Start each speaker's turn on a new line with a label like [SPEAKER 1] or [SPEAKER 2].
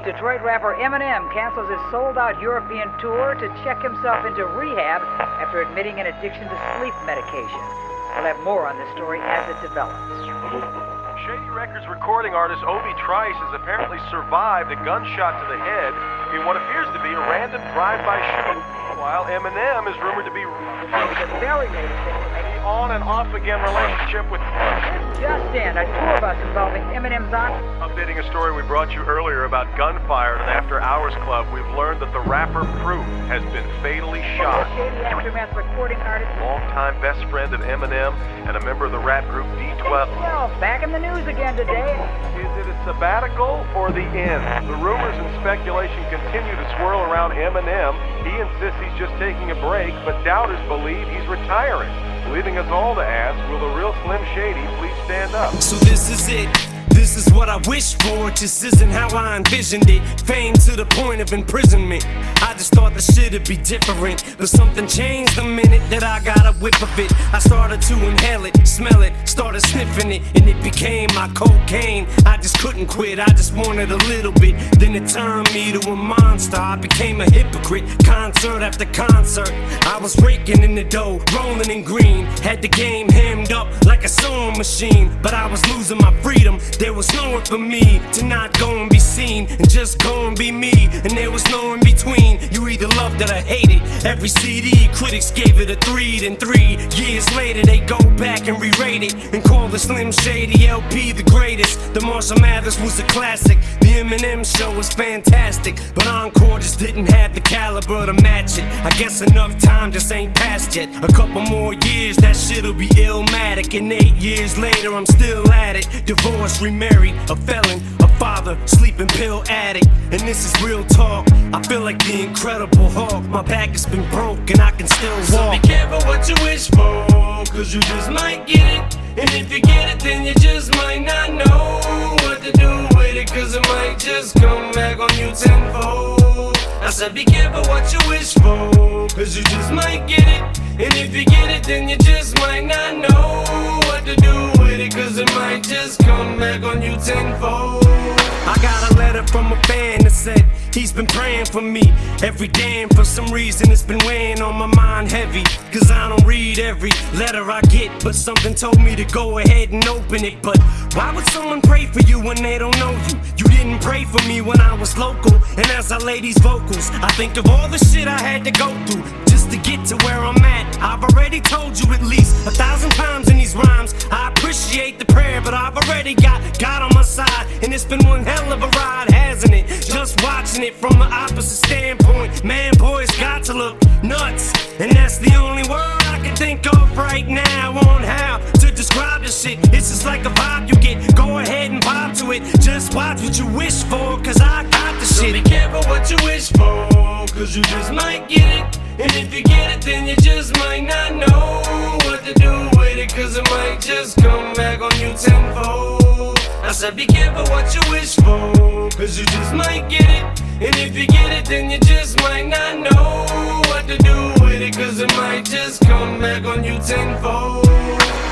[SPEAKER 1] Detroit rapper Eminem cancels his sold-out European tour to check himself into rehab after admitting an addiction to sleep medication. We'll have more on this story as it develops.
[SPEAKER 2] Shady Records recording artist Obi Trice has apparently survived a gunshot to the head in what appears to be a random drive-by shooting, while Eminem is rumored to be
[SPEAKER 1] Very noticeable.
[SPEAKER 2] an on and off again relationship with
[SPEAKER 1] Just in, a tour bus involving Eminem's aunt.
[SPEAKER 2] Updating a story we brought you earlier about gunfire at an after-hours club, we've learned that the rapper Proof has been fatally shot.
[SPEAKER 1] Shady Aftermath recording artist.
[SPEAKER 2] Longtime best friend of Eminem and a member of the rap group D12.
[SPEAKER 1] Well, back in the news again today.
[SPEAKER 2] Is it a sabbatical or the end? The rumors and speculation continue to swirl around Eminem. He insists he's just taking a break, but doubters believe he's retiring, leaving us all to ask, will the real Slim Shady please stand up?
[SPEAKER 3] So this is it. This is what I wish for, it just isn't how I envisioned it. Fame to the point of imprisonment. I just thought the shit'd be different, but something changed the minute that I got a whiff of it. I started to inhale it, smell it, started sniffing it, and it became my cocaine. I just couldn't quit, I just wanted a little bit. Then it turned me to a monster, I became a hypocrite. Concert after concert, I was raking in the dough, rolling in green. Had the game hemmed up like a sewing machine, but I was losing my freedom. There was nowhere for me to not go and be seen and just go and be me, and there was no in between. You either loved it or hated. Every CD, critics gave it a 3. Then 3 years later, they go back and re-rate it and call the Slim Shady LP the greatest. The Marshall Mathers was a classic. The Eminem show was fantastic, but Encore just didn't have the caliber to match it. I guess enough time just ain't passed yet. A couple more years, that shit'll be illmatic, and 8 years later, I'm still at it. Divorced, remarried, a felon, a father, sleeping pill addict, and this is real talk. I feel like the Incredible Hulk. My back has been broke and I can still walk. So be careful what you wish for, cause you just might get it. And if you get it, then you just might not know what to do with it, cause it might just come back on you tenfold. I said be careful what you wish for, cause you just might get it. And if you get it, then you just might not know what to do with it, cause it might just come back on you tenfold. I got a letter from a fan that said he's been praying for me every day, and for some reason it's been weighing on my mind heavy, cause I don't read every letter I get, but something told me to go ahead and open it. But why would someone pray for you when they don't know you? You didn't pray for me when I was local, and as I lay these vocals, I think of all the shit I had to go through just to get to where I'm at. I've already told you at least 1,000 times in these rhymes, I appreciate the prayer, but I've already got God on my side, and it's been one hell of a ride, hasn't it? Just watching it from the opposite standpoint, man, boy, it's got to look nuts, and that's the only word I can think of right now on how to describe this shit. It's just like a vibe you get, go ahead and vibe to it. Just watch what you wish for, cause I got the shit. So be careful what you wish for, cause you just might get it. And if you get it, then you just might not know what to do with it, cause it might just come back on you tenfold. I said be careful what you wish for, cause you just might get it. And if you get it, then you just might not know what to do with it, cause it might just come back on you tenfold.